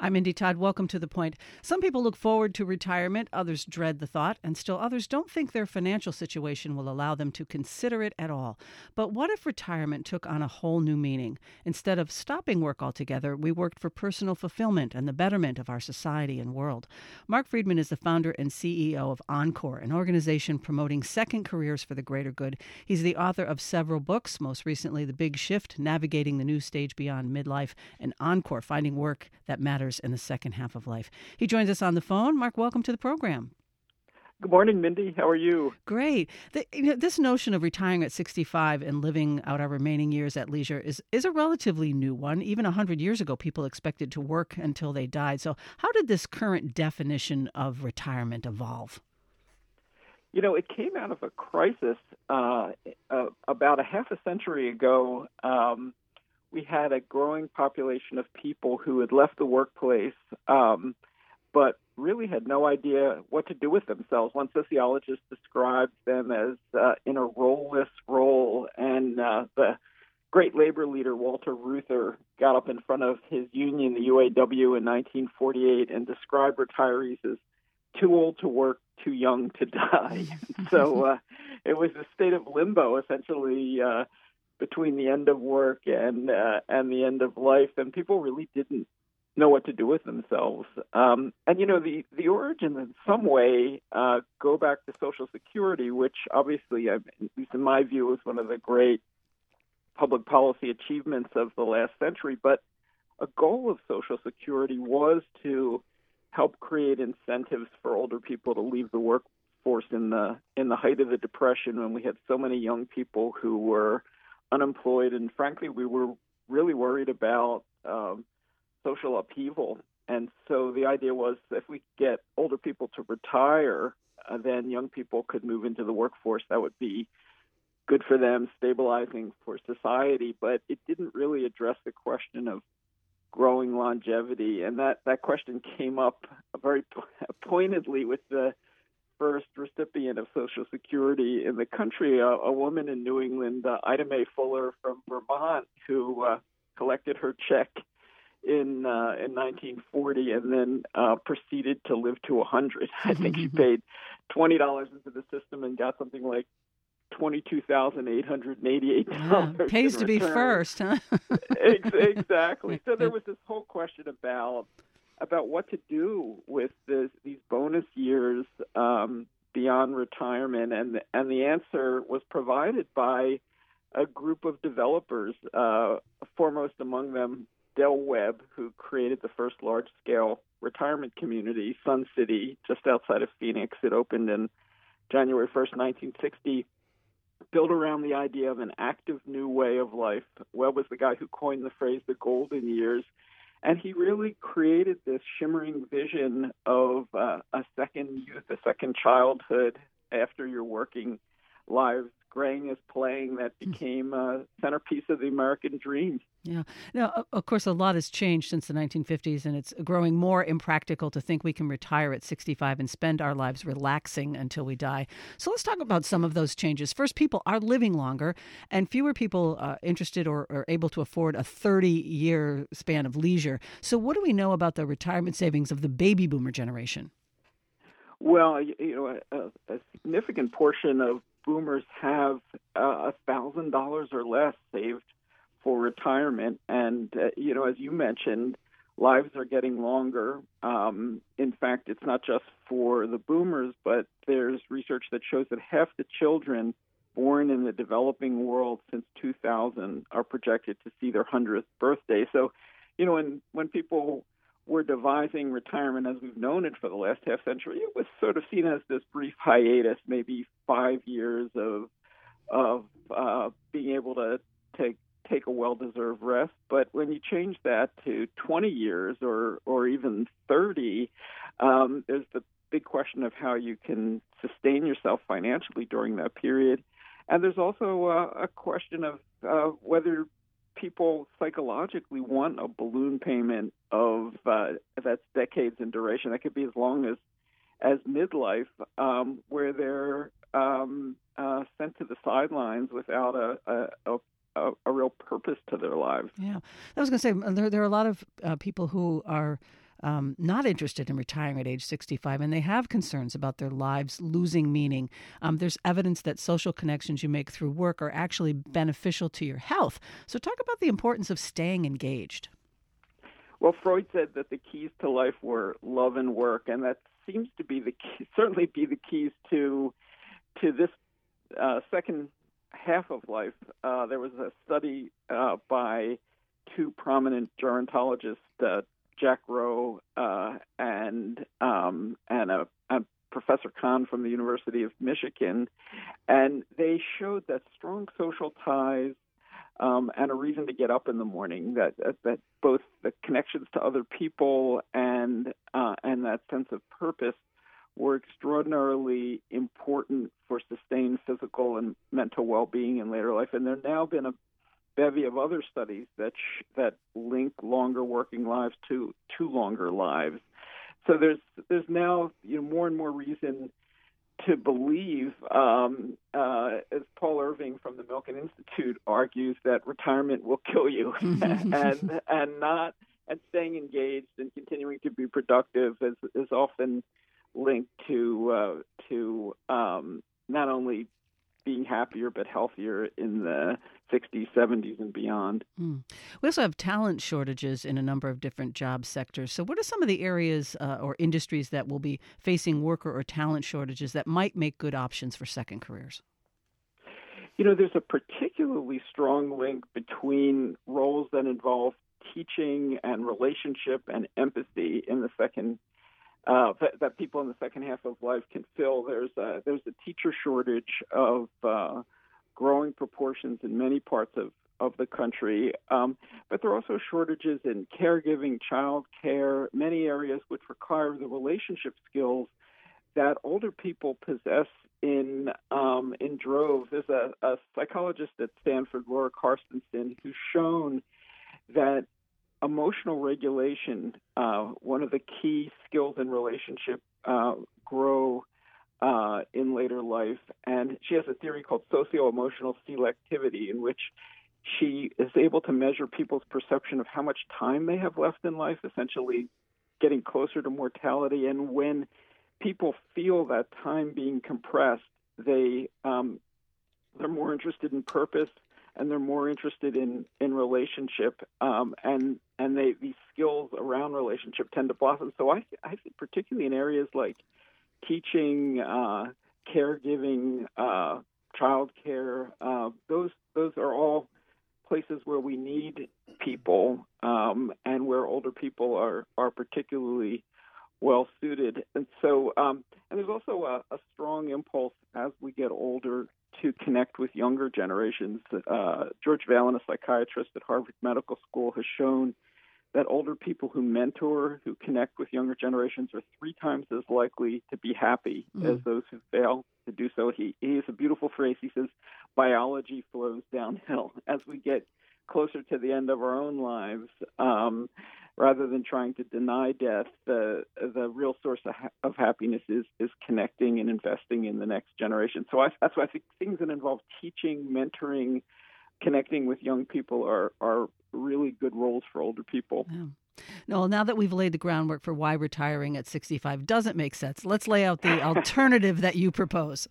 I'm Indy Todd. Welcome to The Point. Some people look forward to retirement, others dread the thought, and still others don't think their financial situation will allow them to consider it at all. But what if retirement took on a whole new meaning? Instead of stopping work altogether, we worked for personal fulfillment and the betterment of our society and world. Mark Friedman is the founder and CEO of Encore, an organization promoting second careers for the greater good. He's the author of several books, most recently The Big Shift, Navigating the New Stage Beyond Midlife, and Encore, Finding Work That Matters in the Second Half of Life. He joins us on the phone. Mark, welcome to the program. Good morning, Mindy. How are you? Great. This notion of retiring at 65 and living out our remaining years at leisure is a relatively new one. Even 100 years ago, people expected to work until they died. So how did this current definition of retirement evolve? You know, it came out of a crisis about a half a century ago. We had a growing population of people who had left the workplace, but really had no idea what to do with themselves. One sociologist described them as in a role-less role, and the great labor leader Walter Reuther got up in front of his union, the UAW, in 1948 and described retirees as too old to work, too young to die. So it was a state of limbo, essentially, between the end of work and the end of life, and people really didn't know what to do with themselves. And you know, the origins in some way go back to Social Security, which obviously, at least in my view, is one of the great public policy achievements of the last century. But a goal of Social Security was to help create incentives for older people to leave the workforce in the height of the Depression, when we had so many young people who were unemployed, and frankly, we were really worried about social upheaval. And so the idea was, if we get older people to retire, then young people could move into the workforce. That would be good for them, stabilizing for society. But it didn't really address the question of growing longevity. And that question came up very pointedly with the first recipient of Social Security in the country, a woman in New England, Ida Mae Fuller from Vermont, who collected her check in 1940 and then proceeded to live to 100. I think she paid $20 into the system and got something like $22,888. Yeah, pays to be first, huh? Exactly. So there was this whole question about what to do with these bonus years beyond retirement, and the answer was provided by a group of developers, foremost among them Del Webb, who created the first large-scale retirement community, Sun City, just outside of Phoenix. It opened in January 1st, 1960, built around the idea of an active new way of life. Webb was the guy who coined the phrase the golden years, and he really created this shimmering vision of a second youth, a second childhood after your working lives. Graying is playing that became a centerpiece of the American dream. Yeah. Now, of course, a lot has changed since the 1950s, and it's growing more impractical to think we can retire at 65 and spend our lives relaxing until we die. So let's talk about some of those changes. First, people are living longer, and fewer people interested or able to afford a 30-year span of leisure. So what do we know about the retirement savings of the baby boomer generation? Well, you know, a significant portion of boomers have $1,000 or less saved for retirement. And, you know, as you mentioned, lives are getting longer. In fact, it's not just for the boomers, but there's research that shows that half the children born in the developing world since 2000 are projected to see their 100th birthday. So, you know, when people were devising retirement as we've known it for the last half century, it was sort of seen as this brief hiatus, maybe 5 years of being able to take a well-deserved rest. But when you change that to 20 years or even 30, there's the big question of how you can sustain yourself financially during that period. And there's also a question of whether people psychologically want a balloon payment of that's decades in duration. That could be as long as midlife, where they're sent to the sidelines without a real purpose to their lives. Yeah, I was going to say there are a lot of people who are not interested in retiring at age 65, and they have concerns about their lives losing meaning. There's evidence that social connections you make through work are actually beneficial to your health. So talk about the importance of staying engaged. Well, Freud said that the keys to life were love and work, and that seems to be certainly be the keys to this second half of life. There was a study by two prominent gerontologists, Jack Rowe and a Professor Kahn from the University of Michigan, and they showed that strong social ties and a reason to get up in the morning, that both the connections to other people and that sense of purpose were extraordinarily important for sustained physical and mental well-being in later life. And there have now been a bevy of other studies that link longer working lives to longer lives. So there's now more and more reason to believe, as Paul Irving from the Milken Institute argues, that retirement will kill you, and staying engaged and continuing to be productive is often linked to not only being happier but healthier in the 60s, 70s, and beyond. We also have talent shortages in a number of different job sectors. So what are some of the areas or industries that will be facing worker or talent shortages that might make good options for second careers? There's a particularly strong link between roles that involve teaching and relationship and empathy in the second that people in the second half of life can fill. There's a teacher shortage of growing proportions in many parts of the country, but there are also shortages in caregiving, child care, many areas which require the relationship skills that older people possess in droves. There's a psychologist at Stanford, Laura Carstensen, who's shown that emotional regulation, one of the key skills in relationship, grow in later life. And she has a theory called socio-emotional selectivity, in which she is able to measure people's perception of how much time they have left in life, essentially getting closer to mortality. And when people feel that time being compressed, they're more interested in purpose, and they're more interested in relationship, and these skills around relationship tend to blossom. So I think particularly in areas like teaching, caregiving, childcare, those are all places where we need people, and where older people are particularly well suited. And so, and there's also a strong impulse as we get older to connect with younger generations. George Valen, a psychiatrist at Harvard Medical School, has shown that older people who mentor, who connect with younger generations, are 3 times as likely to be happy as those who fail to do so. He has a beautiful phrase. He says, biology flows downhill. As we get closer to the end of our own lives, rather than trying to deny death, the real source of happiness is connecting and investing in the next generation. So that's why I think things that involve teaching, mentoring, connecting with young people are really good roles for older people. Yeah. No, now that we've laid the groundwork for why retiring at 65 doesn't make sense, let's lay out the alternative that you propose.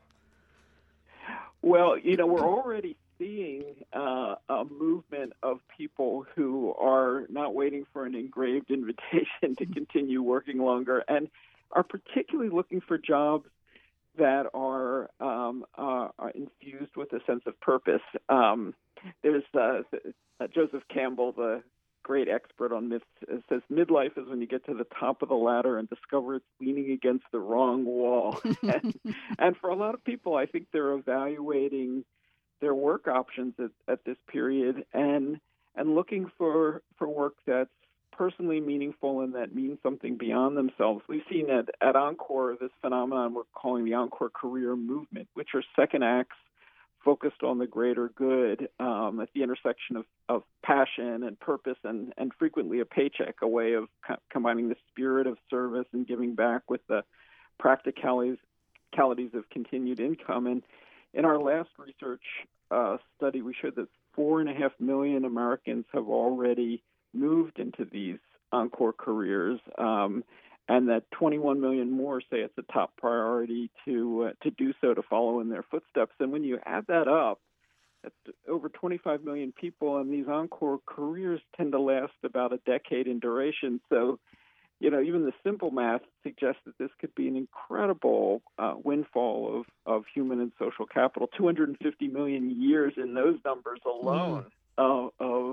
Well, we're already seeing a movement of people who are not waiting for an engraved invitation to continue working longer, and are particularly looking for jobs that are infused with a sense of purpose. There's Joseph Campbell, the great expert on myths, says midlife is when you get to the top of the ladder and discover it's leaning against the wrong wall. And for a lot of people, I think they're evaluating their work options at this period and looking for work that's personally meaningful and that means something beyond themselves. We've seen at Encore this phenomenon we're calling the Encore career movement, which are second acts focused on the greater good, at the intersection of passion and purpose and frequently a paycheck, a way of combining the spirit of service and giving back with the practicalities of continued income. And in our last research study, we showed that 4.5 million Americans have already moved into these Encore careers, and that 21 million more say it's a top priority to do so, to follow in their footsteps. And when you add that up, that's over 25 million people, and these Encore careers tend to last about a decade in duration. So, even the simple math suggests that this could be an incredible windfall of human and social capital. 250 million years in those numbers alone of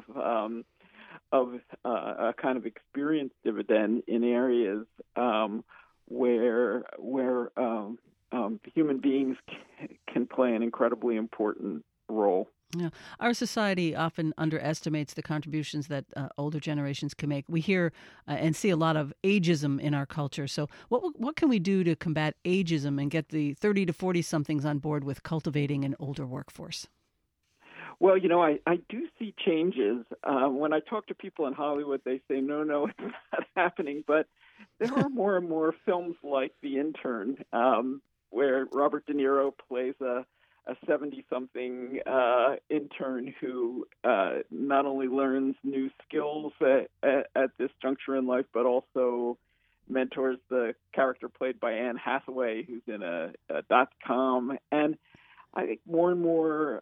a kind of experience dividend in areas where human beings can play an incredibly important role. Yeah. Our society often underestimates the contributions that older generations can make. We hear and see a lot of ageism in our culture. So what can we do to combat ageism and get the 30 to 40-somethings on board with cultivating an older workforce? Well, I do see changes. When I talk to people in Hollywood, they say, no, it's not happening. But there are more and more films like The Intern, where Robert De Niro plays a 70-something intern who not only learns new skills at this juncture in life, but also mentors the character played by Anne Hathaway, who's in a .com. And I think more and more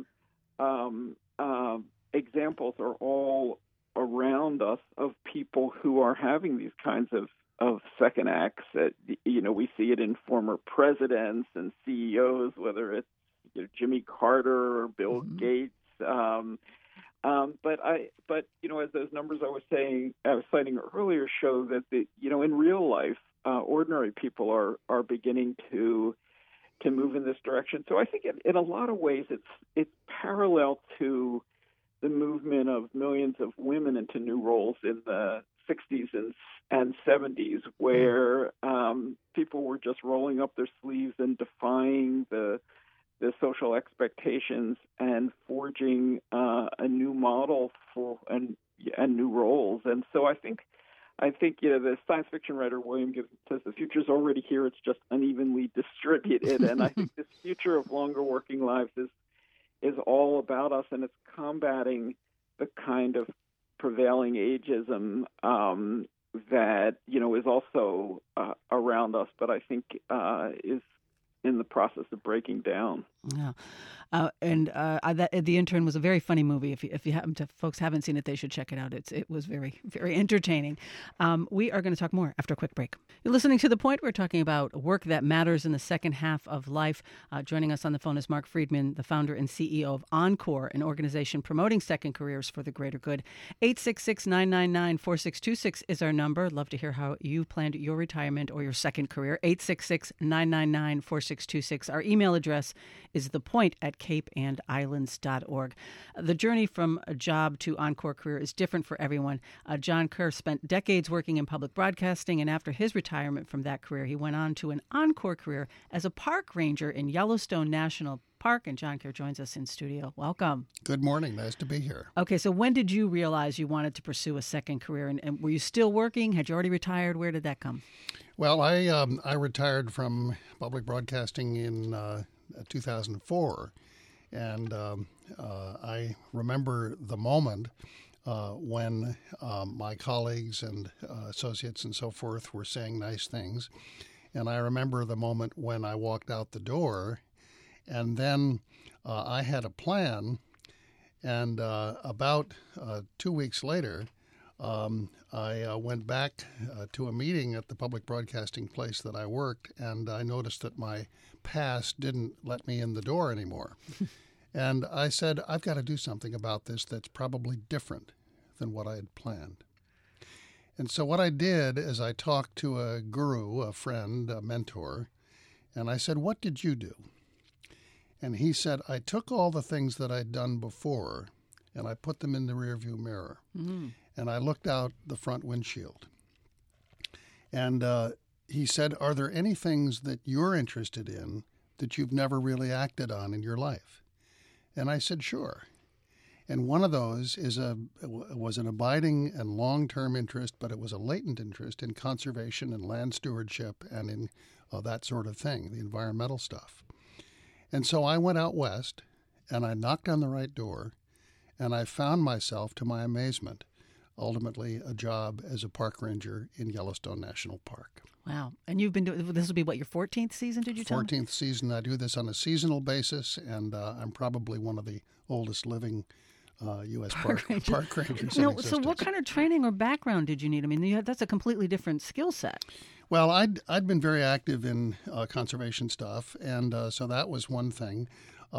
examples are all around us of people who are having these kinds of second acts. We see it in former presidents and CEOs, whether it's Jimmy Carter or Bill Gates. But as those numbers I was citing earlier show that in real life, ordinary people are beginning to move in this direction. So I think in a lot of ways it's parallel to the movement of millions of women into new roles in the 60s and 70s, where people were just rolling up their sleeves and defying the social expectations and forging a new model for and new roles. And so I think the science fiction writer William Gibson says the future's already here. It's just unevenly distributed. And I think this future of longer working lives is all about us, and it's combating the kind of prevailing ageism that is also around us, but I think is in the process of breaking down. Yeah. The Intern was a very funny movie. If you happen to, folks haven't seen it, they should check it out. It was very, very entertaining. We are going to talk more after a quick break. You're listening to The Point. We're talking about work that matters in the second half of life. Joining us on the phone is Mark Friedman, the founder and CEO of Encore, an organization promoting second careers for the greater good. 866-999-4626 is our number. Love to hear how you planned your retirement or your second career. 866-999-4626. Our email address is thepoint@capeandislands.org. The journey from a job to Encore career is different for everyone. John Kerr spent decades working in public broadcasting, and after his retirement from that career, he went on to an Encore career as a park ranger in Yellowstone National Park. And John Kerr joins us in studio. Welcome. Good morning. Nice to be here. Okay, so when did you realize you wanted to pursue a second career? And were you still working? Had you already retired? Where did that come? Well, I retired from public broadcasting in 2004, and I remember the moment when my colleagues and associates and so forth were saying nice things, and I remember the moment when I walked out the door, and then I had a plan, and about 2 weeks later, I went back to a meeting at the public broadcasting place that I worked, and I noticed that my past didn't let me in the door anymore. And I said, I've got to do something about this that's probably different than what I had planned. And so what I did is I talked to a guru, a friend, a mentor, and I said, what did you do? And he said, I took all the things that I'd done before, and I put them in the rearview mirror. Mm-hmm. And I looked out the front windshield. And he said, are there any things that you're interested in that you've never really acted on in your life? And I said, sure. And one of those was an abiding and long-term interest, but it was a latent interest in conservation and land stewardship and in that sort of thing, the environmental stuff. And so I went out west, and I knocked on the right door, and I found myself, to my amazement, ultimately a job as a park ranger in Yellowstone National Park. Wow. And you've been doing this will be what, your 14th season, did you tell me? 14th season. I do this on a seasonal basis, and I'm probably one of the oldest living U.S. park rangers. No, so what kind of training or background did you need? I mean, that's a completely different skill set. Well, I'd been very active in conservation stuff, and so that was one thing.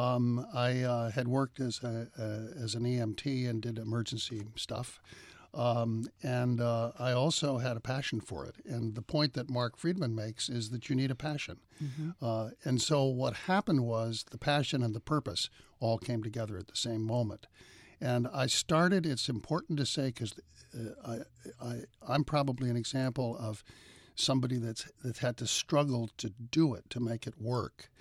I had worked as an EMT and did emergency stuff. And I also had a passion for it. And the point that Mark Friedman makes is that you need a passion. Mm-hmm. And so what happened was the passion and the purpose all came together at the same moment. And I started, it's important to say, because I'm probably an example of somebody that's had to struggle to do it, to make it work.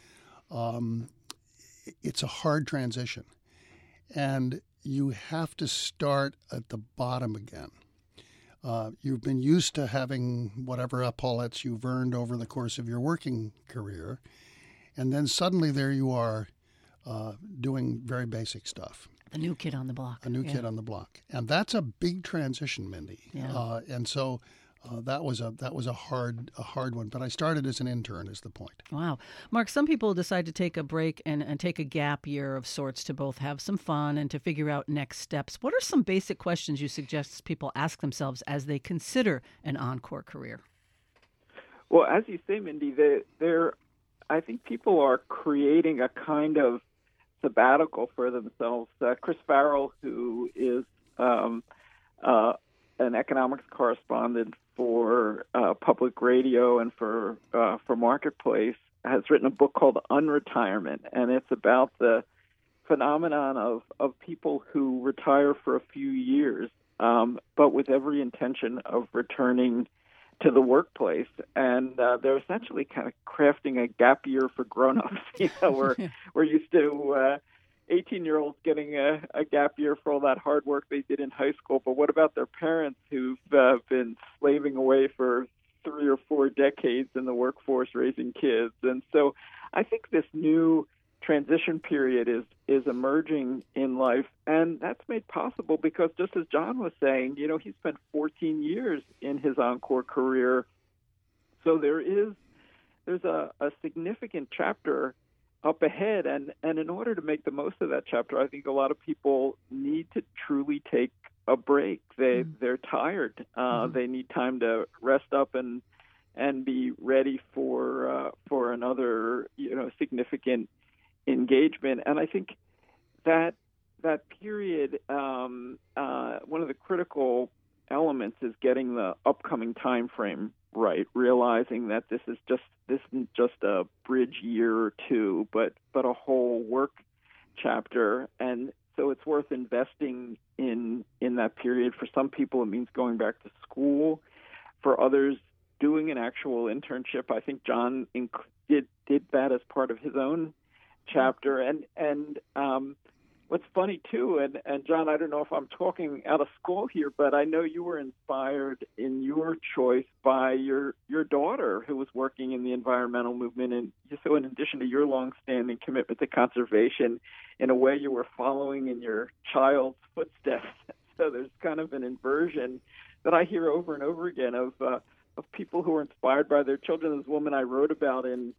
It's a hard transition. And you have to start at the bottom again. You've been used to having whatever epaulettes you've earned over the course of your working career, and then suddenly there you are doing very basic stuff. The new kid on the block. A new kid on the block. And that's a big transition, Mindy. Yeah. And so that was a hard one. But I started as an intern, is the point. Wow. Mark, some people decide to take a break and take a gap year of sorts to both have some fun and to figure out next steps. What are some basic questions you suggest people ask themselves as they consider an encore career? Well, as you say, Mindy, I think people are creating a kind of sabbatical for themselves. Chris Farrell, who is an economics correspondent for public radio and for Marketplace, has written a book called Unretirement, and it's about the phenomenon of people who retire for a few years, but with every intention of returning to the workplace. And they're essentially kind of crafting a gap year for grown-ups. We're used to 18-year-olds getting a gap year for all that hard work they did in high school. But what about their parents who've been slaving away for 3 or 4 decades in the workforce raising kids? And so I think this new transition period is emerging in life, and that's made possible because, just as John was saying, he spent 14 years in his encore career. So there's a significant chapter up ahead, and in order to make the most of that chapter, I think a lot of people need to truly take a break. They're tired. They need time to rest up and be ready for another significant engagement. And I think that period, one of the critical elements is getting the upcoming time frame right, realizing that this isn't just a bridge year or two, but a whole work chapter. And so it's worth investing in that period. For some people, it means going back to school. For others, doing an actual internship. I think John did that as part of his own chapter. And what's funny too, and John, I don't know if I'm talking out of school here, but I know you were inspired in your choice by your daughter, who was working in the environmental movement, and so in addition to your longstanding commitment to conservation, in a way you were following in your child's footsteps. So there's kind of an inversion that I hear over and over again of people who are inspired by their children. This woman I wrote about in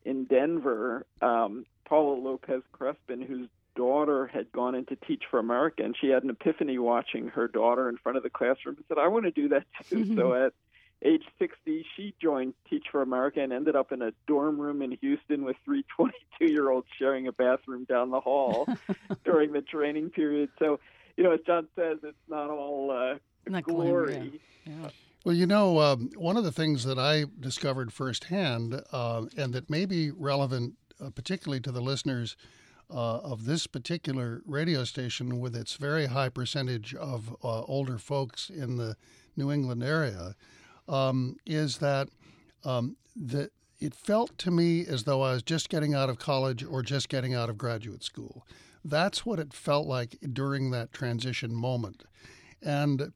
Denver, Paula Lopez Crespin, whose daughter had gone in to Teach for America, and she had an epiphany watching her daughter in front of the classroom and said, I want to do that too. So at age 60, she joined Teach for America and ended up in a dorm room in Houston with 3 22-year-olds sharing a bathroom down the hall during the training period. So, as John says, it's not all not glory. Yeah. Well, one of the things that I discovered firsthand, and that may be relevant particularly to the listeners of this particular radio station, with its very high percentage of older folks in the New England area, is that it felt to me as though I was just getting out of college or just getting out of graduate school. That's what it felt like during that transition moment. And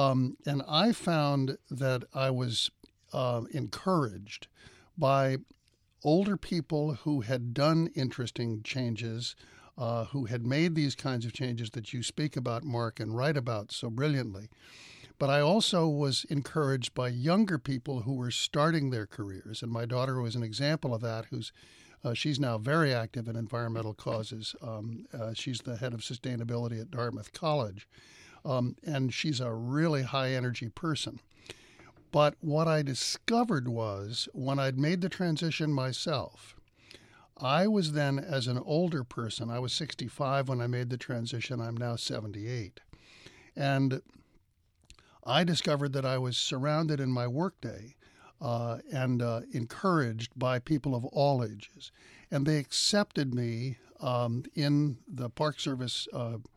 I found that I was encouraged by older people who had done interesting changes, who had made these kinds of changes that you speak about, Mark, and write about so brilliantly. But I also was encouraged by younger people who were starting their careers, and my daughter was an example of that. She's now very active in environmental causes. She's the head of sustainability at Dartmouth College, and she's a really high energy person. But what I discovered was when I'd made the transition myself, I was then, as an older person, I was 65 when I made the transition. I'm now 78. And I discovered that I was surrounded in my workday and encouraged by people of all ages. And they accepted me in the Park Service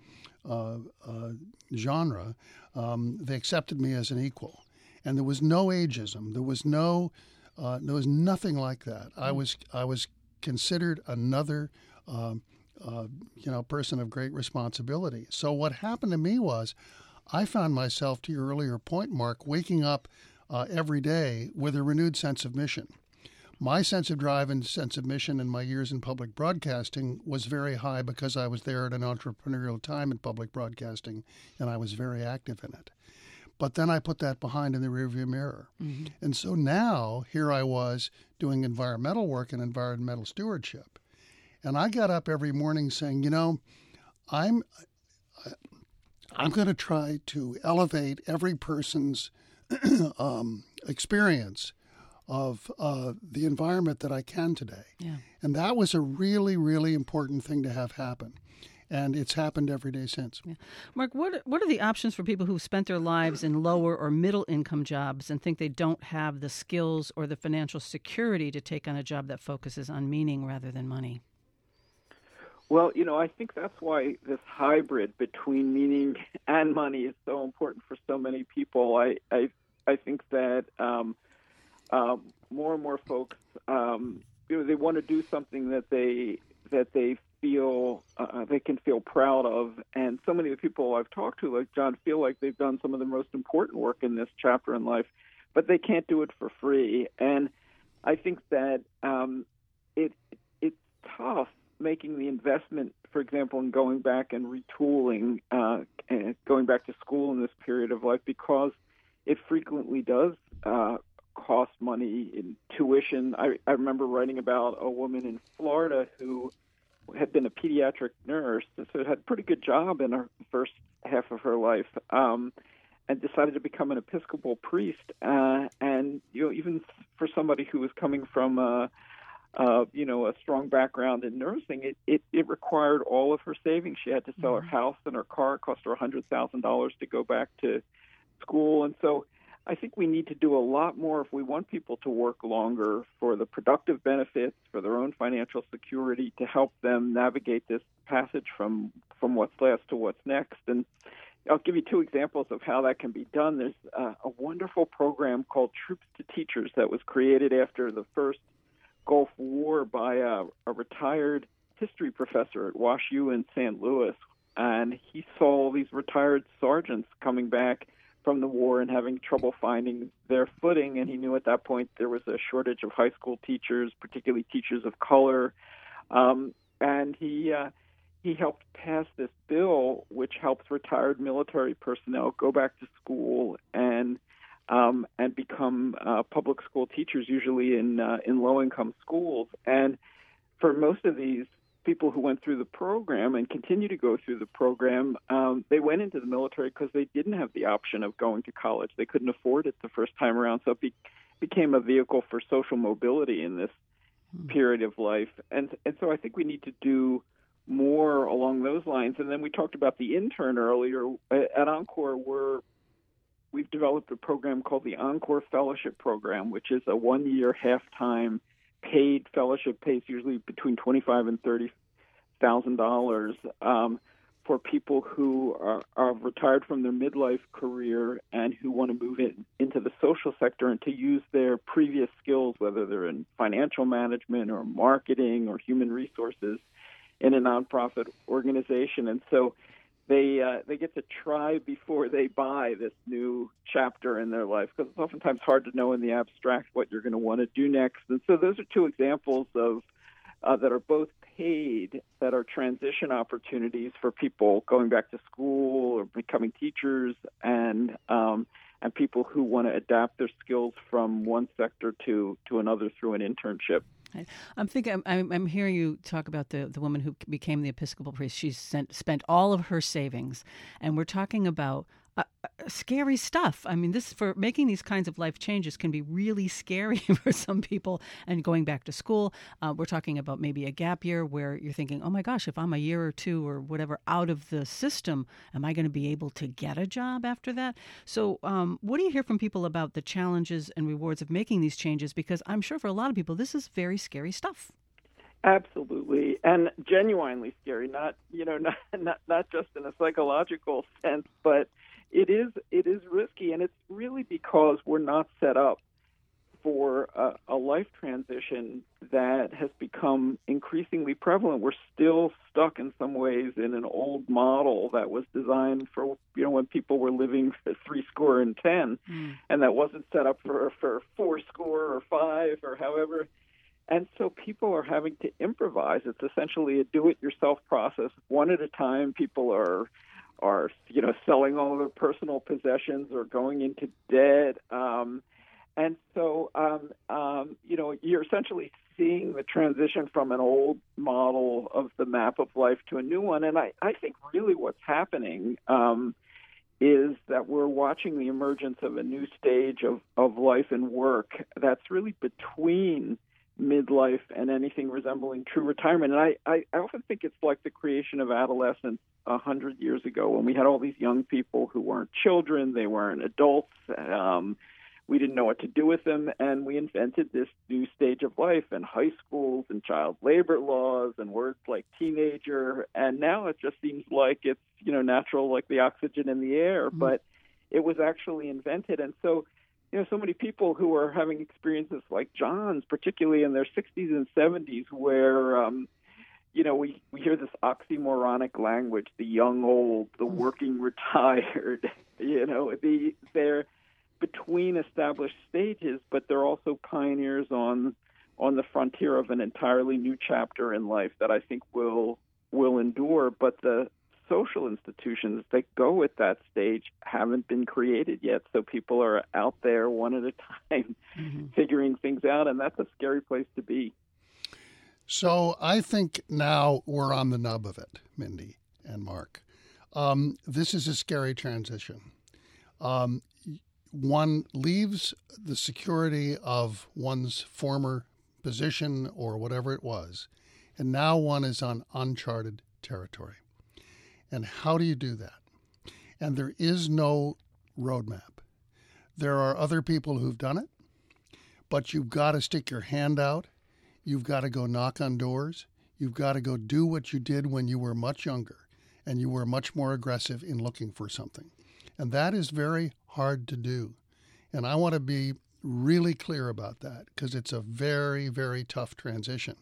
genre. They accepted me as an equal. And there was no ageism. There was nothing like that. I was considered another person of great responsibility. So what happened to me was I found myself, to your earlier point, Mark, waking up every day with a renewed sense of mission. My sense of drive and sense of mission in my years in public broadcasting was very high because I was there at an entrepreneurial time in public broadcasting, and I was very active in it. But then I put that behind in the rearview mirror. Mm-hmm. And so now here I was doing environmental work and environmental stewardship. And I got up every morning saying, I'm going to try to elevate every person's experience of the environment that I can today. Yeah. And that was a really, really important thing to have happen. And it's happened every day since. Yeah. Mark, what are the options for people who've spent their lives in lower or middle income jobs and think they don't have the skills or the financial security to take on a job that focuses on meaning rather than money? Well, I think that's why this hybrid between meaning and money is so important for so many people. I think that more and more folks, they want to do something that they feel they can feel proud of, and so many of the people I've talked to, like John, feel like they've done some of the most important work in this chapter in life, but they can't do it for free. And I think that it's tough making the investment, for example, in going back and retooling, and going back to school in this period of life, because it frequently does cost money in tuition. I remember writing about a woman in Florida who had been a pediatric nurse, so had a pretty good job in her first half of her life, and decided to become an Episcopal priest. And even for somebody who was coming from a strong background in nursing, it required all of her savings. She had to sell her house and her car. It cost her $100,000 to go back to school. And so I think we need to do a lot more if we want people to work longer for the productive benefits, for their own financial security, to help them navigate this passage from what's last to what's next. And I'll give you two examples of how that can be done. There's a wonderful program called Troops to Teachers that was created after the first Gulf War by a retired history professor at Wash U in St. Louis. And he saw these retired sergeants coming back from the war and having trouble finding their footing. And he knew at that point there was a shortage of high school teachers, particularly teachers of color. And he helped pass this bill which helps retired military personnel go back to school and become public school teachers, usually in low-income schools. And for most of these people who went through the program and continue to go through the program, they went into the military because they didn't have the option of going to college. They couldn't afford it the first time around, so it became a vehicle for social mobility in this period of life. And so I think we need to do more along those lines. And then we talked about the intern earlier. At Encore, we've developed a program called the Encore Fellowship Program, which is a one-year, half-time paid fellowship, pays usually between $25,000 and $30,000 for people who are retired from their midlife career and who want to move into the social sector and to use their previous skills, whether they're in financial management or marketing or human resources, in a nonprofit organization. And so they get to try before they buy this new chapter in their life, because it's oftentimes hard to know in the abstract what you're going to want to do next. And so those are two examples of that are both paid that are transition opportunities for people going back to school or becoming teachers, and people who want to adapt their skills from one sector to another through an internship. I'm hearing you talk about the woman who became the Episcopal priest. She's spent all of her savings, and we're talking about scary stuff. I mean, for making these kinds of life changes can be really scary for some people. And going back to school, we're talking about maybe a gap year where you're thinking, oh my gosh, if I'm a year or two or whatever out of the system, am I going to be able to get a job after that? So what do you hear from people about the challenges and rewards of making these changes? Because I'm sure for a lot of people, this is very scary stuff. Absolutely, and genuinely scary. Not just in a psychological sense, but it is risky, and it's really because we're not set up for a life transition that has become increasingly prevalent. We're still stuck in some ways in an old model that was designed for when people were living for 70, and that wasn't set up for 40 or 5 or however. And so people are having to improvise. It's essentially a do-it-yourself process. One at a time, people are selling all of their personal possessions or going into debt. And so, you're essentially seeing the transition from an old model of the map of life to a new one. And I think really what's happening is that we're watching the emergence of a new stage of life and work that's really between midlife and anything resembling true retirement. And I often think it's like the creation of adolescence 100 years ago when we had all these young people who weren't children, they weren't adults, we didn't know what to do with them, and we invented this new stage of life and high schools and child labor laws and words like teenager, and now it just seems like it's natural, like the oxygen in the air, but it was actually invented. And so so many people who are having experiences like John's, particularly in their 60s and 70s, where, we hear this oxymoronic language, the young old, the working retired, they're between established stages, but they're also pioneers on the frontier of an entirely new chapter in life that I think will endure. But the social institutions that go with that stage haven't been created yet. So people are out there one at a time figuring things out, and that's a scary place to be. So I think now we're on the nub of it, Mindy and Mark. This is a scary transition. One leaves the security of one's former position or whatever it was, and now one is on uncharted territory. And how do you do that? And there is no roadmap. There are other people who've done it, but you've got to stick your hand out. You've got to go knock on doors. You've got to go do what you did when you were much younger and you were much more aggressive in looking for something. And that is very hard to do. And I want to be really clear about that because it's a very, very tough transition.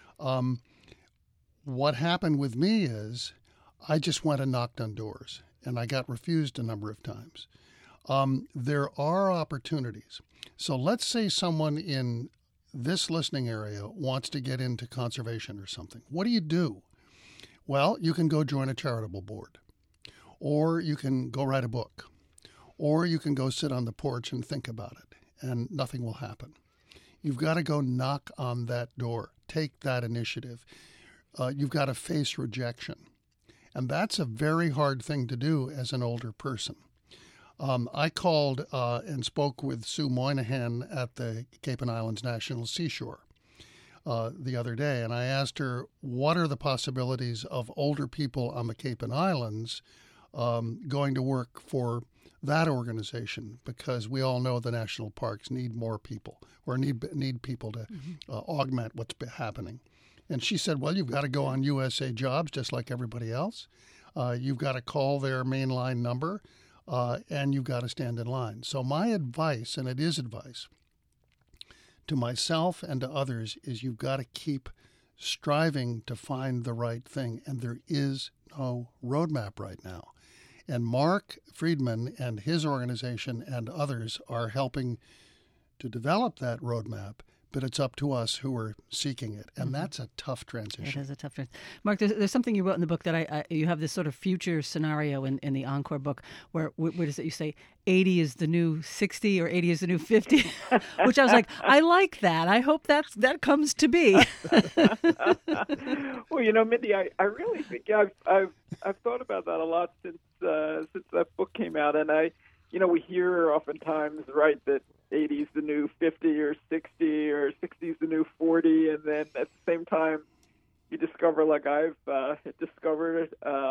What happened with me is I just went and knocked on doors, and I got refused a number of times. There are opportunities. So let's say someone in this listening area wants to get into conservation or something. What do you do? Well, you can go join a charitable board, or you can go write a book, or you can go sit on the porch and think about it, and nothing will happen. You've got to go knock on that door. Take that initiative. You've got to face rejection. And that's a very hard thing to do as an older person. I called and spoke with Sue Moynihan at the Cape and Islands National Seashore the other day, and I asked her, what are the possibilities of older people on the Cape and Islands going to work for that organization? Because we all know the national parks need more people, or need people to augment what's happening. And she said, well, you've got to go on USA Jobs just like everybody else. You've got to call their mainline number, and you've got to stand in line. So my advice, and it is advice, to myself and to others is you've got to keep striving to find the right thing. And there is no roadmap right now. And Mark Friedman and his organization and others are helping to develop that roadmap but it's up to us who are seeking it. And that's a tough transition. It is a tough transition. Mark, there's something you wrote in the book that you have this sort of future scenario in the Encore book where does it, you say 80 is the new 60 or 80 is the new 50, which I was like, I like that. I hope that comes to be. Well, Mindy, I really think I've thought about that a lot since that book came out, and we hear oftentimes, right, that 80 is the new 50 or 60 or 60 is the new 40, and then at the same time you discover, like I've discovered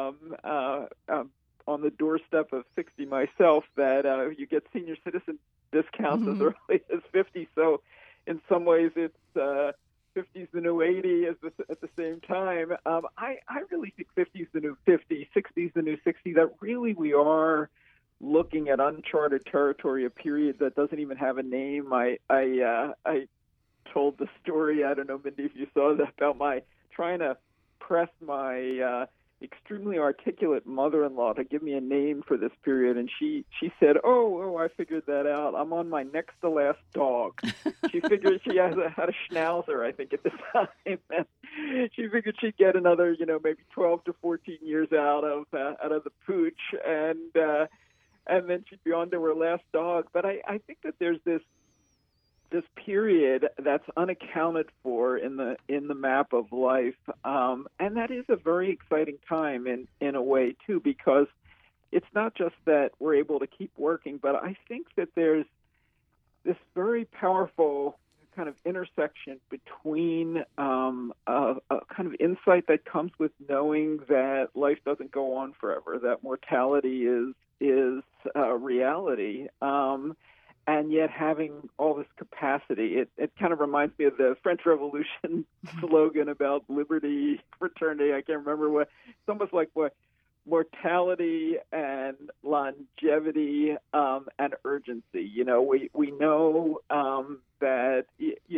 on the doorstep of 60 myself, that you get senior citizen discounts as early as 50. So in some ways it's 50 is the new 80 at the same time. I really think 50 is the new 50, 60 is the new 60, that really we are looking at uncharted territory, a period that doesn't even have a name. I told the story, I don't know, Mindy, if you saw that, about my trying to press my extremely articulate mother-in-law to give me a name for this period, and she said, oh, I figured that out. I'm on my next to last dog. She figured she had a schnauzer, I think, at the time, and she figured she'd get another, maybe 12 to 14 years out of the pooch, and then she'd be on to her last dog. But I think that there's this period that's unaccounted for in the map of life, and that is a very exciting time in a way too, because it's not just that we're able to keep working, but I think that there's this very powerful kind of intersection between a kind of insight that comes with knowing that life doesn't go on forever, that mortality is reality. And yet having all this capacity. It kind of reminds me of the French Revolution slogan about liberty, fraternity. I can't remember what. It's almost like what mortality and longevity and urgency. We know that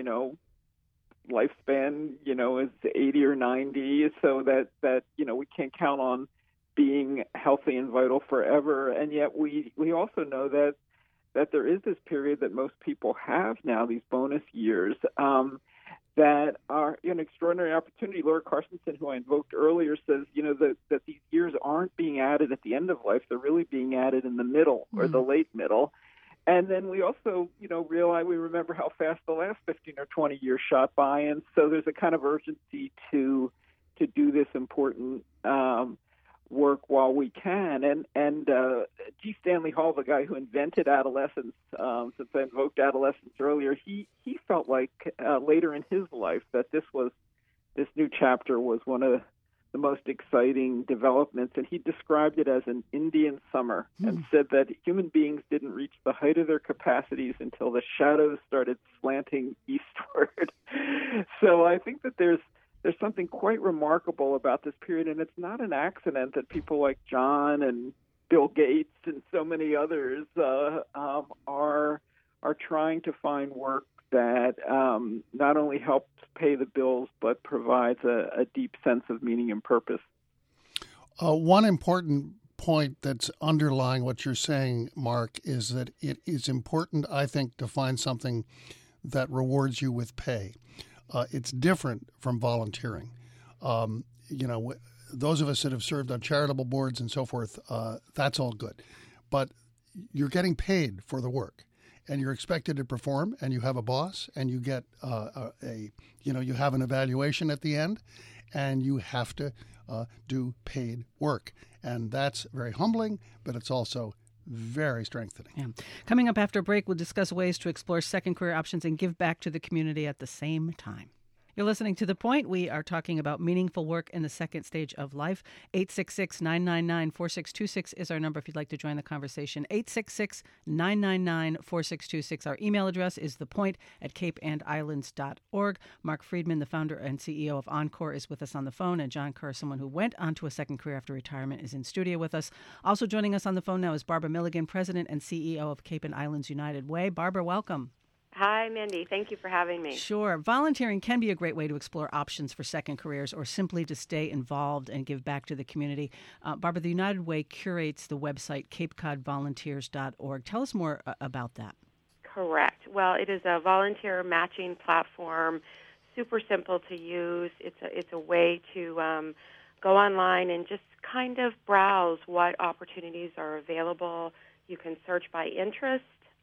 lifespan is 80 or 90, so that we can't count on being healthy and vital forever. And yet we also know that there is this period that most people have now, these bonus years, that are an extraordinary opportunity. Laura Carstensen, who I invoked earlier, says, that these years aren't being added at the end of life. They're really being added in the middle or the late middle. And then we also, we remember how fast the last 15 or 20 years shot by. And so there's a kind of urgency to do this important work while we can. And G. Stanley Hall, the guy who invented adolescence, since I invoked adolescence earlier, he felt like later in his life that this new chapter was one of the most exciting developments, and he described it as an Indian summer and said that human beings didn't reach the height of their capacities until the shadows started slanting eastward. So I think that there's something quite remarkable about this period, and it's not an accident that people like John and Bill Gates and so many others are trying to find work that not only helps pay the bills but provides a deep sense of meaning and purpose. One important point that's underlying what you're saying, Mark, is that it is important, I think, to find something that rewards you with pay. It's different from volunteering. Those of us that have served on charitable boards and so forth, that's all good. But you're getting paid for the work, and you're expected to perform, and you have a boss, and you get you have an evaluation at the end, and you have to do paid work. And that's very humbling, but it's also very strengthening. Yeah. Coming up after a break, we'll discuss ways to explore second career options and give back to the community at the same time. You're listening to The Point. We are talking about meaningful work in the second stage of life. 866-999-4626 is our number if you'd like to join the conversation. 866-999-4626. Our email address is thepoint@capeandislands.org. Mark Friedman, the founder and CEO of Encore, is with us on the phone, and John Kerr, someone who went on to a second career after retirement, is in studio with us. Also joining us on the phone now is Barbara Milligan, President and CEO of Cape and Islands United Way. Barbara, welcome. Hi, Mindy. Thank you for having me. Sure. Volunteering can be a great way to explore options for second careers or simply to stay involved and give back to the community. Barbara, the United Way curates the website capecodvolunteers.org. Tell us more about that. Correct. Well, it is a volunteer matching platform, super simple to use. It's a way to go online and just kind of browse what opportunities are available. You can search by interest.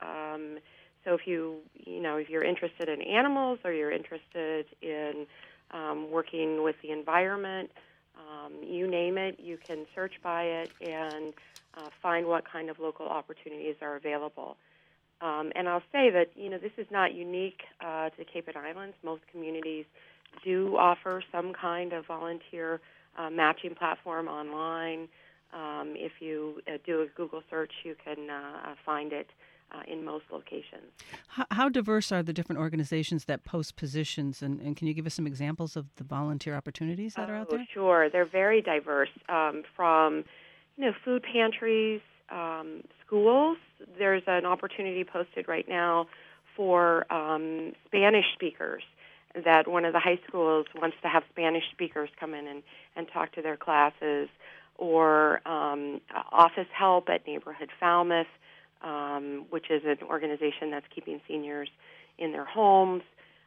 So if you're interested in animals or you're interested in working with the environment, you name it, you can search by it and find what kind of local opportunities are available. And I'll say that, this is not unique to the Cape and Islands. Most communities do offer some kind of volunteer matching platform online. If you do a Google search, you can find it in most locations. How diverse are the different organizations that post positions, and can you give us some examples of the volunteer opportunities that are out there? Sure. They're very diverse, from food pantries, schools. There's an opportunity posted right now for Spanish speakers, that one of the high schools wants to have Spanish speakers come in and talk to their classes, or office help at Neighborhood Falmouth, which is an organization that's keeping seniors in their homes,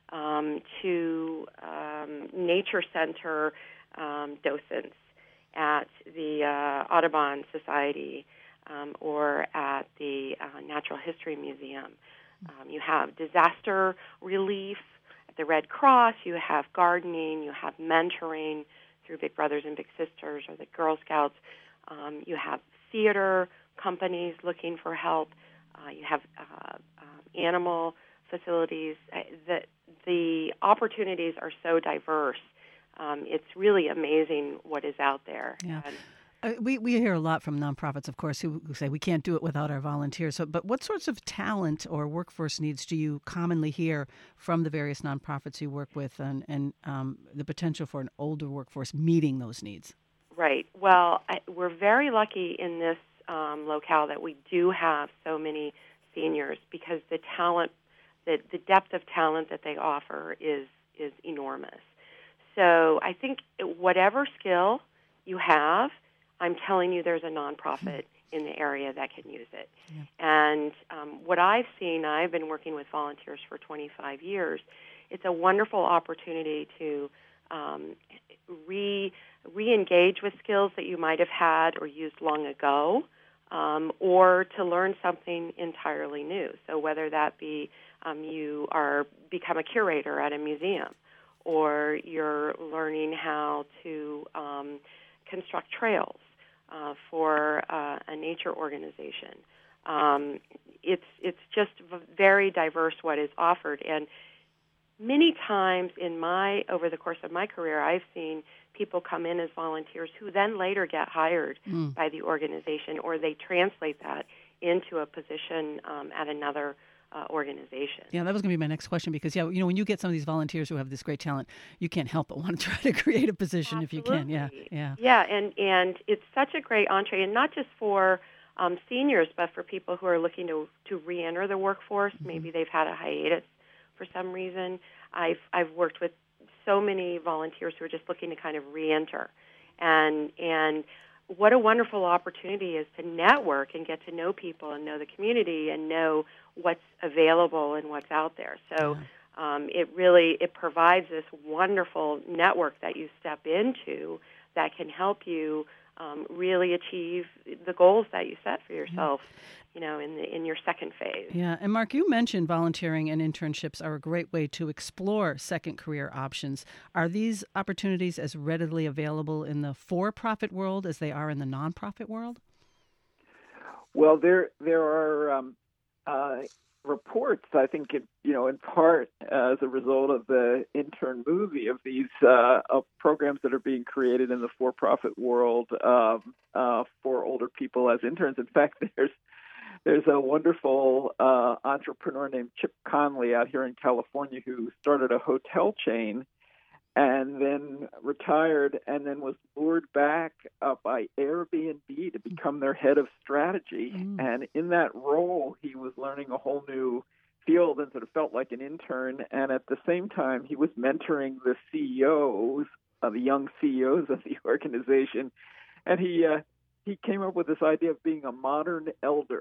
to nature center docents at the Audubon Society or at the Natural History Museum. You have disaster relief at the Red Cross. You have gardening. You have mentoring through Big Brothers and Big Sisters or the Girl Scouts. You have theater companies looking for help. You have animal facilities. The opportunities are so diverse. It's really amazing what is out there. Yeah. We hear a lot from nonprofits, of course, who say we can't do it without our volunteers. But what sorts of talent or workforce needs do you commonly hear from the various nonprofits you work with, and the potential for an older workforce meeting those needs? Right. Well, we're very lucky in this locale that we do have so many seniors, because the talent, the depth of talent that they offer is enormous. So I think whatever skill you have, I'm telling you, there's a nonprofit in the area that can use it. Yeah. And what I've seen, I've been working with volunteers for 25 years. It's a wonderful opportunity to re-engage with skills that you might have had or used long ago, or to learn something entirely new. So whether that be you become a curator at a museum, or you're learning how to construct trails for a nature organization. It's just very diverse what is offered, and many times over the course of my career, I've seen people come in as volunteers who then later get hired by the organization, or they translate that into a position at another organization. Yeah, that was going to be my next question, because when you get some of these volunteers who have this great talent, you can't help but want to try to create a position. Absolutely. If you can. Yeah. Yeah, and it's such a great entree, and not just for seniors, but for people who are looking to re-enter the workforce. Mm-hmm. Maybe they've had a hiatus for some reason. I've worked with so many volunteers who are just looking to kind of re-enter, and what a wonderful opportunity is to network and get to know people and know the community and know what's available and what's out there. So it provides this wonderful network that you step into that can help you really achieve the goals that you set for yourself, in your second phase. Yeah, and Mark, you mentioned volunteering and internships are a great way to explore second career options. Are these opportunities as readily available in the for-profit world as they are in the nonprofit world? Well, there are reports, I think, in part as a result of the intern movie, of these of programs that are being created in the for-profit world for older people as interns. In fact, there's a wonderful entrepreneur named Chip Conley out here in California who started a hotel chain and then retired, and then was lured back by Airbnb to become their head of strategy. And in that role, he was learning a whole new field and sort of felt like an intern. And at the same time, he was mentoring the CEOs, the young CEOs of the organization. And he came up with this idea of being a modern elder.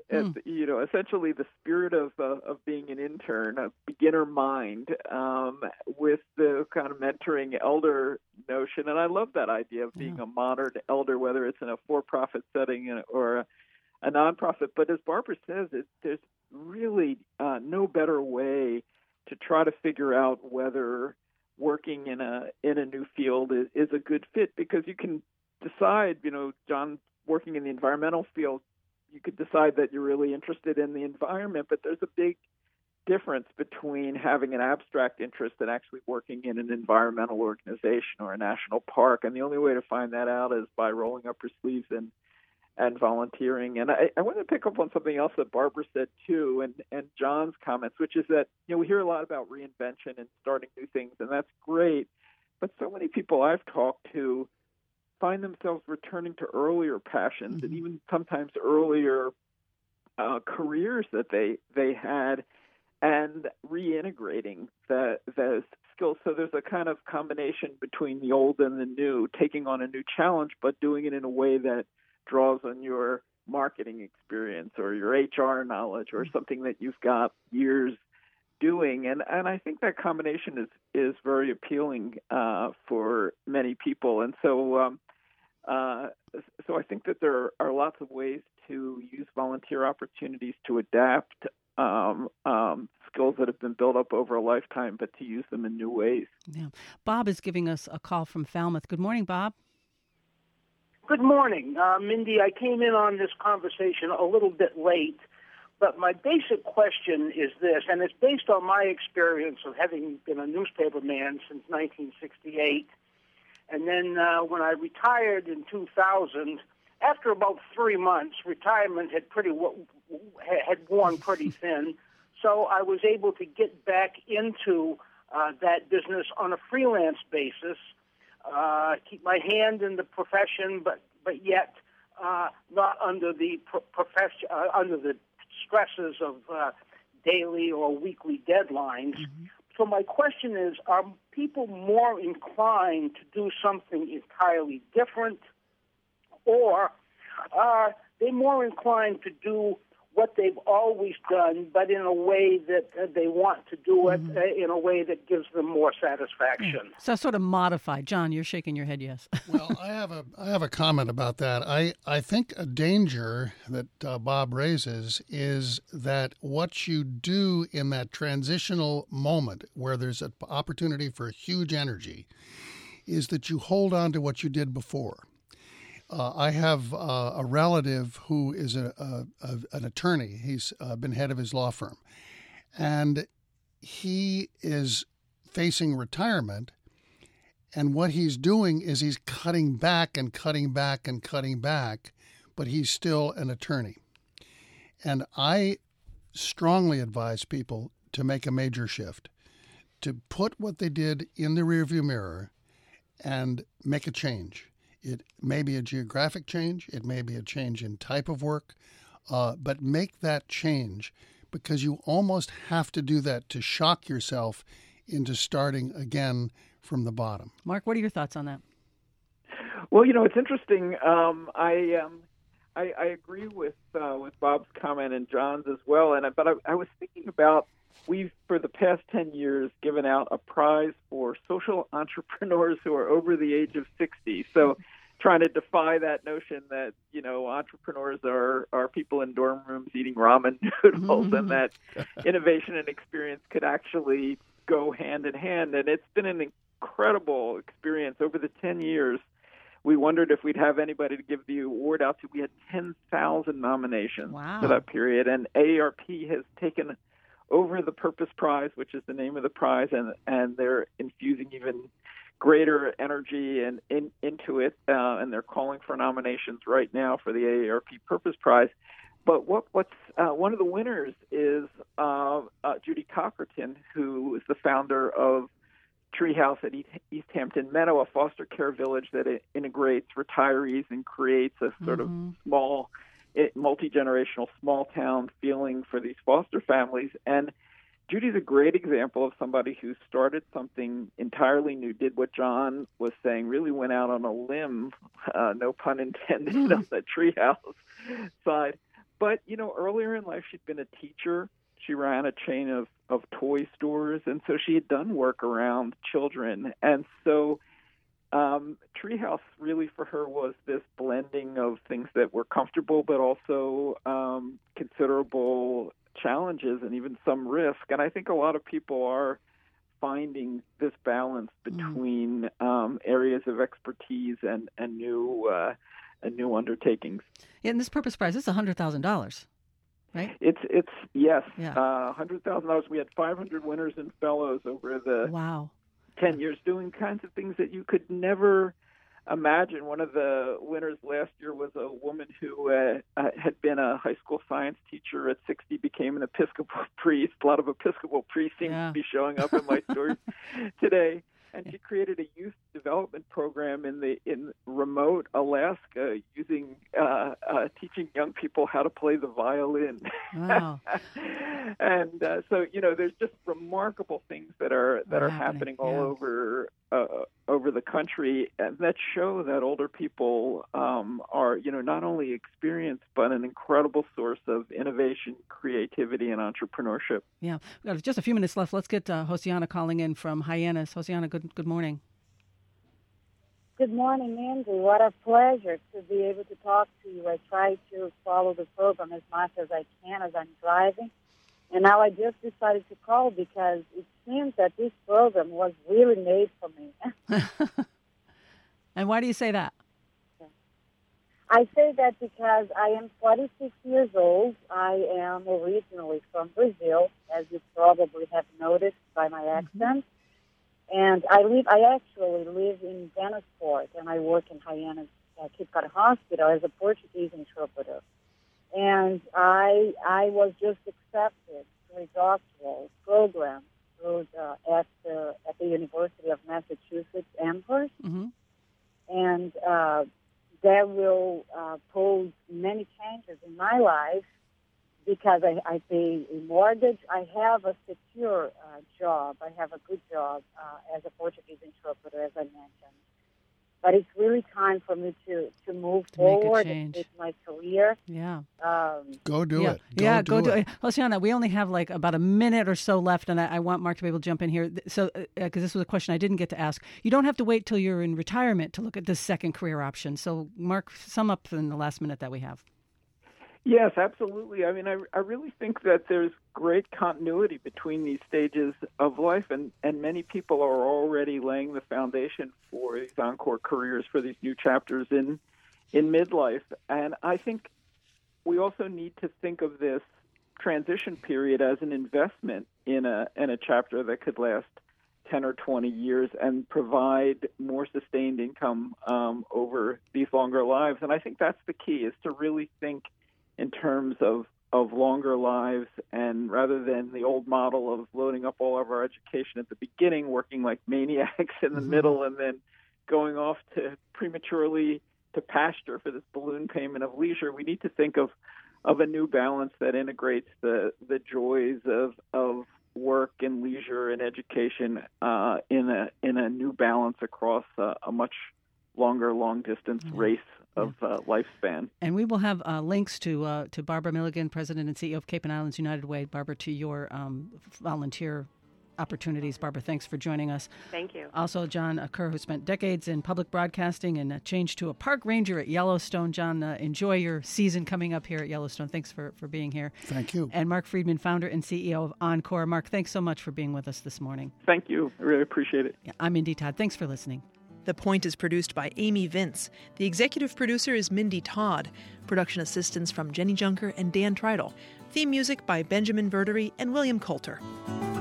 essentially the spirit of being an intern, a beginner mind, with the kind of mentoring elder notion. And I love that idea of being a modern elder, whether it's in a for-profit setting or a nonprofit. But as Barbara says, there's really no better way to try to figure out whether working in a new field is a good fit, because you can decide, John, working in the environmental field, you could decide that you're really interested in the environment, but there's a big difference between having an abstract interest and actually working in an environmental organization or a national park. And the only way to find that out is by rolling up your sleeves and volunteering. And I want to pick up on something else that Barbara said too, and John's comments, which is that we hear a lot about reinvention and starting new things, and that's great. But so many people I've talked to find themselves returning to earlier passions and even sometimes earlier careers that they had, and reintegrating the skills. So there's a kind of combination between the old and the new, taking on a new challenge, but doing it in a way that draws on your marketing experience or your HR knowledge or something that you've got years doing. And I think that combination is very appealing for many people. And so I think that there are lots of ways to use volunteer opportunities to adapt skills that have been built up over a lifetime, but to use them in new ways. Yeah. Bob is giving us a call from Falmouth. Good morning, Bob. Good morning. Mindy, I came in on this conversation a little bit late, but my basic question is this, and it's based on my experience of having been a newspaper man since 1968. And then when I retired in 2000, after about 3 months, retirement had worn pretty thin. So I was able to get back into that business on a freelance basis, keep my hand in the profession, but yet not under the under the stresses of daily or weekly deadlines. Mm-hmm. So my question is, are people more inclined to do something entirely different, or are they more inclined to do what they've always done, but in a way that they want to do it, in a way that gives them more satisfaction? So sort of modified. John, you're shaking your head yes. Well, I have a comment about that. I think a danger that Bob raises is that what you do in that transitional moment where there's an opportunity for huge energy is that you hold on to what you did before. I have a relative who is an attorney. He's been head of his law firm. And he is facing retirement. And what he's doing is he's cutting back and cutting back and cutting back, but he's still an attorney. And I strongly advise people to make a major shift, to put what they did in the rearview mirror and make a change. It may be a geographic change. It may be a change in type of work, but make that change, because you almost have to do that to shock yourself into starting again from the bottom. Mark, what are your thoughts on that? Well, it's interesting. I agree with Bob's comment and John's as well. But I was thinking about, we've, for the past 10 years, given out a prize for social entrepreneurs who are over the age of 60. So trying to defy that notion that, entrepreneurs are people in dorm rooms eating ramen noodles and that innovation and experience could actually go hand in hand. And it's been an incredible experience over the 10 years. We wondered if we'd have anybody to give the award out to. We had 10,000 nominations for that period. And AARP has taken over the Purpose Prize, which is the name of the prize, and they're infusing even greater energy into it, and they're calling for nominations right now for the AARP Purpose Prize. But what's one of the winners is Judy Cockerton, who is the founder of Treehouse at East Hampton Meadow, a foster care village that integrates retirees and creates a sort of small, multi-generational small town feeling for these foster families. And Judy's a great example of somebody who started something entirely new, did what John was saying, really went out on a limb, no pun intended, on the Treehouse side, But, earlier in life, she'd been a teacher. She ran a chain of toy stores, and so she had done work around children. And so Treehouse really for her was this blending of things that were comfortable but also considerable challenges and even some risk. And I think a lot of people are finding this balance between areas of expertise and new undertakings. Yeah, and this Purpose Prize is $100,000, right? It's yes, Yeah. $100,000. We had 500 winners and fellows over the Wow. 10 years doing kinds of things that you could never imagine. One of the winners last year was a woman who had been a high school science teacher at 60, became an Episcopal priest. A lot of Episcopal priests seem to be showing up in my stories today. And she created a youth development program in remote Alaska, using teaching young people how to play the violin. Wow. And so there's just remarkable things that are happening all over the country, and that show that older people are not only experienced but an incredible source of innovation, creativity, and entrepreneurship. Yeah, we've got just a few minutes left. Let's get Hosiana calling in from Hyannis. Hosiana, good morning. Good morning, Andy. What a pleasure to be able to talk to you. I try to follow the program as much as I can as I'm driving. And now I just decided to call because it seems that this program was really made for me. And why do you say that? I say that because I am 46 years old. I am originally from Brazil, as you probably have noticed by my accent. And I actually live in Venusport, and I work in Hyannis Cape Cod Hospital as a Portuguese interpreter. And I was just accepted to a doctoral program at the University of Massachusetts Amherst. Mm-hmm. And that will pose many changes in my life because I pay a mortgage. I have a secure job. I have a good job as a Portuguese interpreter, as I mentioned. But it's really time for me to move forward and take my career. Yeah. Go do it. Go do it. Hosiana, we only have like about a minute or so left, and I want Mark to be able to jump in here. So, because this was a question I didn't get to ask. You don't have to wait till you're in retirement to look at this second career option. So, Mark, sum up in the last minute that we have. Yes, absolutely. I mean, I really think that there's great continuity between these stages of life, and many people are already laying the foundation for these encore careers, for these new chapters in midlife. And I think we also need to think of this transition period as an investment in a chapter that could last 10 or 20 years and provide more sustained income over these longer lives. And I think that's the key, is to really think in terms of longer lives, and rather than the old model of loading up all of our education at the beginning, working like maniacs in the middle, and then going off to prematurely to pasture for this balloon payment of leisure. We need to think of a new balance that integrates the joys of work and leisure and education in a new balance across a much longer long distance race of lifespan. And we will have links to Barbara Milligan, President and CEO of Cape and Islands United Way. Barbara, to your volunteer opportunities. Barbara, thanks for joining us. Thank you. Also, John Kerr, who spent decades in public broadcasting and changed to a park ranger at Yellowstone. John, enjoy your season coming up here at Yellowstone. Thanks for being here. Thank you. And Mark Friedman, founder and CEO of Encore. Mark, thanks so much for being with us this morning. Thank you. I really appreciate it. Yeah, I'm Indy Todd. Thanks for listening. The Point is produced by Amy Vince. The executive producer is Mindy Todd. Production assistance from Jenny Junker and Dan Treidel. Theme music by Benjamin Verdery and William Coulter.